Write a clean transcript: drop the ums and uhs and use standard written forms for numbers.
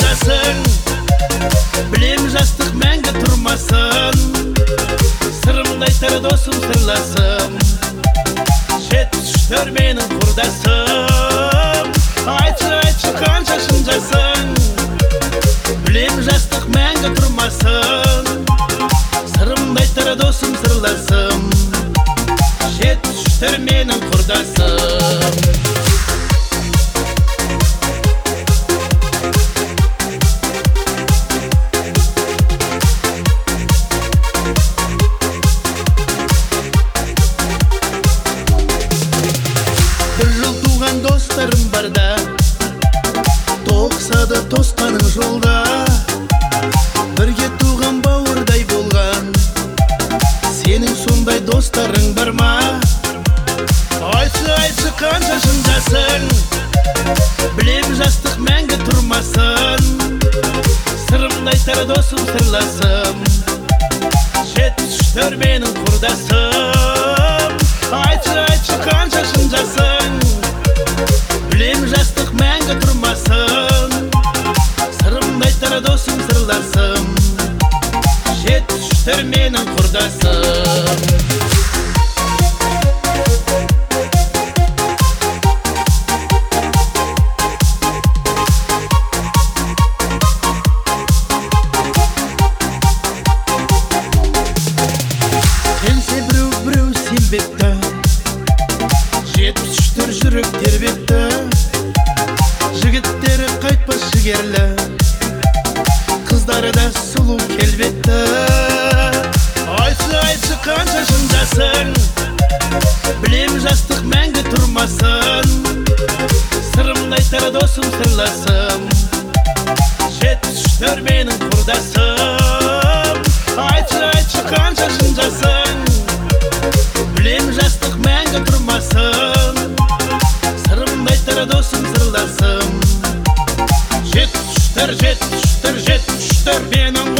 қашындасың. Білем жастық мәңгі тұрмасын, сырымды айтар досым сырласым. 74 менің құрдасым, айтшы қаншашын жасың. Білем жастық мәңгі тұрмасын, сырымды айтар досым сырласым. 74 менің құрдасым. Достарым барда, тоқсады тосқаның жолда. Бірге туған бауырдай болған, сенің сондай достарың бар ма? Айтшы қаншашын жасың. Білем жастық мәңгі тұрмасын, сырымды айтар досым сырласым. 74 менің құрдасым, айтшы қаншашын жасың. Білем жастық мәңгі тұрмасын, сырымды айтар досым сырласым. 74 менің құрдасым. Сенсе біреу сенбепті, 74 жүрек тербетті. Жігіттері қайтпас жігерлі, қыздары да сұлу келбетті. Айтшы қаншашын жасың. Білем жастық мәңгі тұрмасын, сырымды айтар досым сырласым. 74 менің құрдасым, айтшы қаншашын жасың. Білем жастық мәңгі тұрмасын, сырымды айтар досым сырласым. 74 менің